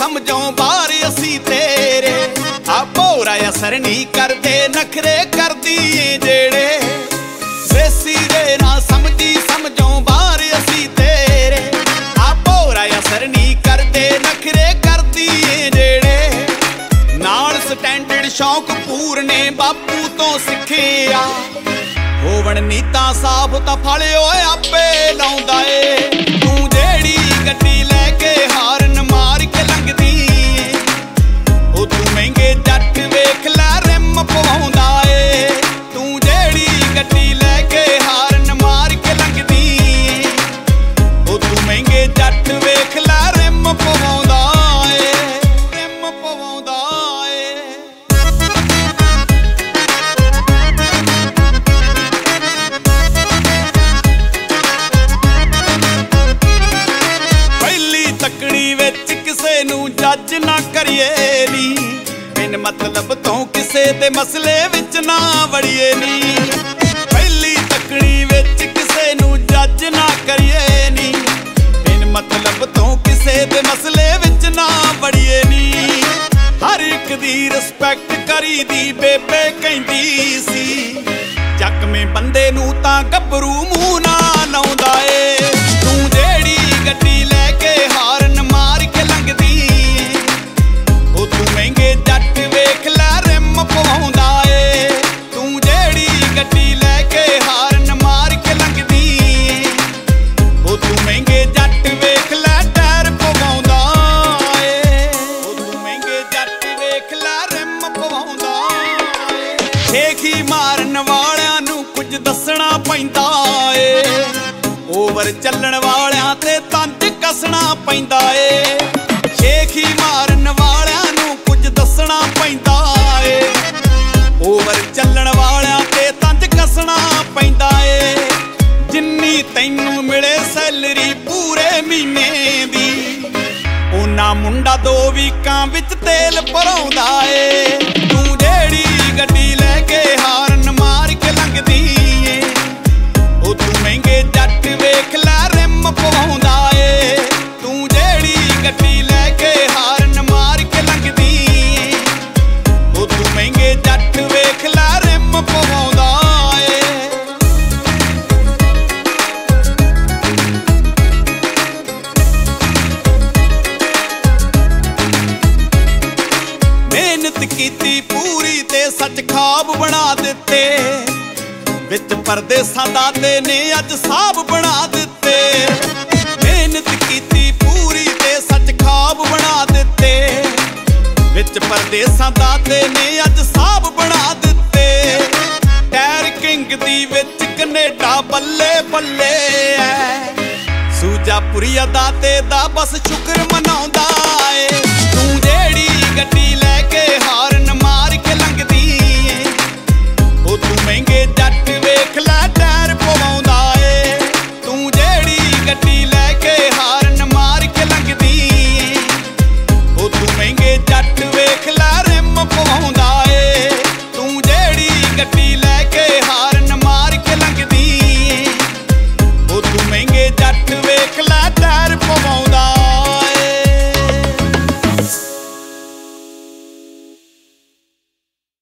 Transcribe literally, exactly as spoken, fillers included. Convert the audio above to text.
समझों बार असी तेरे आ भोरा असर नहीं करते नखरे कर दिए जेड़े देसी दे ना समझी समझों बार असी तेरे आ भोरा असर नहीं करते नखरे कर दिए जेड़े नाल स्टैंडर्ड शौक पूरने बापू तो सिखे आ होवन नीता साफ तां फल ओए आपे लाउंदा ए तू जेड़ी गड्डी लैके हारन मार के लंघदी ओ तू महंगे जट वेख लै रिम पवाउंदा ए तू जेड़ी गड्डी लैके हारन मार के लंघदी ओ तू महंगे जट वेख लै रिम पवाउंदा ए रिम पवाउंदा ए तकड़ी विच किसे नू जज ना करिए नी बिन मतलब तो किसे दे मसले विच ना वड़िए नी पहली तकड़ी विच किसे नू जज ना करिए नी बिन मतलब तो किसे दे मसले विच ना वड़िए नी हर एक दी रिस्पैक्ट करी दी बेबे कहंदी सी जख्मे बंदे नू तां गभरू मूंह ना लाउंदा ए तू जेड़ी गड्डी लैके हारन मार के लंघदी ओ तू महंगे जट वेख लै रिम पवाउंदा ए तू जेड़ी गड्डी लैके हारन मार के लंघदी ओ तू महंगे जट वेख लै टायर पवाउंदा ए ओ तू महंगे जट वेख लै रिम पवाउंदा ए छेखी मारन वालियां नू कुछ दसना पैंदा ए ओवर चलण वालियां ते तंज कसना पैंदा ए छेखी मारन वालियां नू कुछ दसना पैंदा ए ओवर चलण वालियां ते तंज कसना पैंदा ए जिन्नी तैनू मिले सैलरी पूरे महीने दी उन्ना मुंडा दो वीकां विच तेल भराउंदा ए तू जेड़ी गड्डी लैके हारन मार के लंघदी ए ओ तू महंगे जट वेख लै रिम पवाउंदा ए तू जेड़ी गड्डी लैके हारन मार के लंघदी ओ तू महंगे जट वेख लै रिम पवाउंदा ए मेहनत कीती पूरी ते सच ख्वाब बना दिते विच परदेसां दादे ने अज साहब बना दिते मेहनत कीती पूरी ते सच ख्वाब बना दिते विच परदेसां दादे ने अज साहब बना दिते टैर किंग दी विच कनेडा बल्ले बल्ले ऐ सूजा पुरिया दाते दा बस शुक्र मनाउंदा ए तू